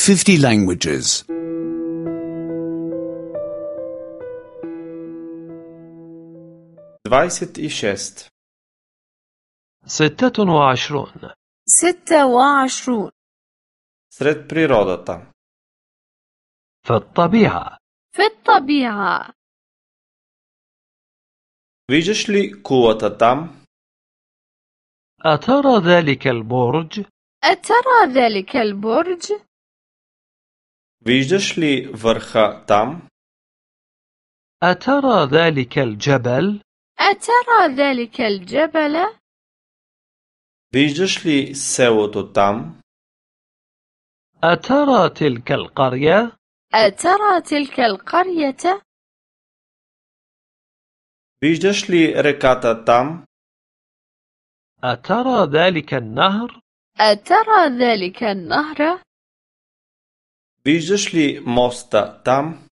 50 languages. 26. 26. 26. Сред природата. في الطبيعة. في الطبيعة. Виждаш ли кулата там? أترى ذلك البرج؟ أترى ذلك البرج؟ Виждаш ли върха там? أترى ذلك الجبل؟ أترى ذلك الجبل؟ Виждаш ли селото там? أترى تلك القرية؟ أترى تلك القرية؟ Виждаш ли реката там? أترى ذلك النهر؟ أترى ذلك النهر؟ Виждаш ли моста там?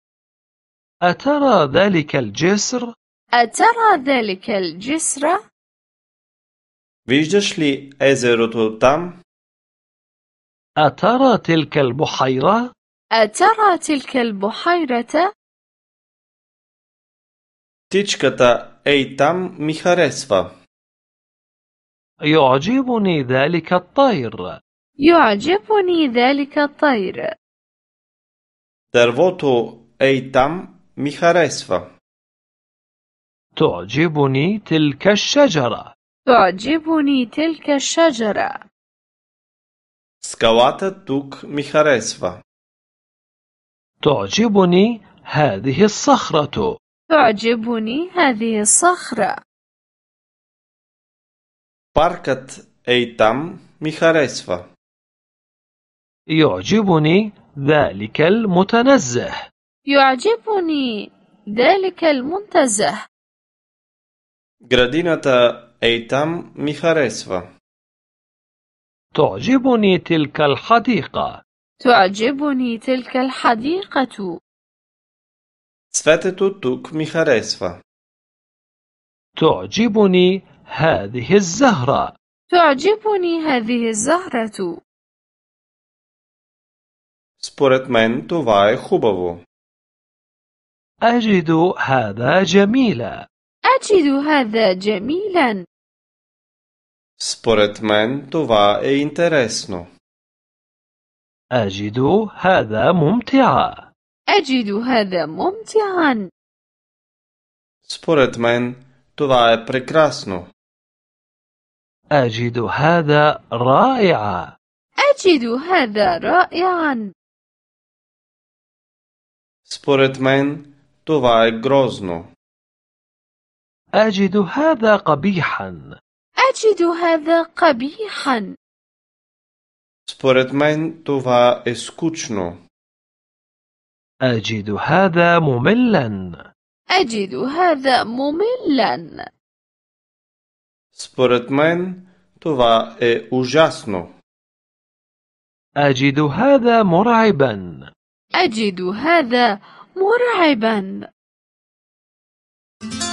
أترى ذلك الجسر؟ أترى ذلك الجسر؟ Виждаш ли езерото там? أترى تلك البحيرة؟ أترى تلك البحيرة؟ Птичката ей там ми харесва. يعجبني ذلك الطير. يعجبني ذلك الطير. Дървото ей там ми харесва. تعجبني تلك الشجرة. تعجبني تلك الشجرة. Скалата тук ми харесва. تعجبني هذه الصخرة. تعجبني هذه الصخرة. Паркът ей там ми харесва. يعجبني ذلك المتنزه. يعجبني ذلك المنتزه. Градината ей там ми харесва. تعجبني تلك الحديقة. تعجبني تلك الحديقة. Цветето тук ми харесва. تعجبني هذه الزهرة. تعجبني هذه الزهرة. Според мен това е хубаво. أجد هذا جميلا. أجد هذا جميلا. Според мен това е интересно. أجد هذا ممتعا. أجد هذا ممتعا. Според мен това е прекрасно. أجد هذا رائعا. أجد هذا رائعا. Според мен това е грозно. أجد هذا قبيحا. أجد هذا قبيحا. Според мен това е скучно. أجد هذا مملا. أجد هذا مملا. Според мен това е ужасно. أجد هذا مرعبا. أجد هذا مرعبا.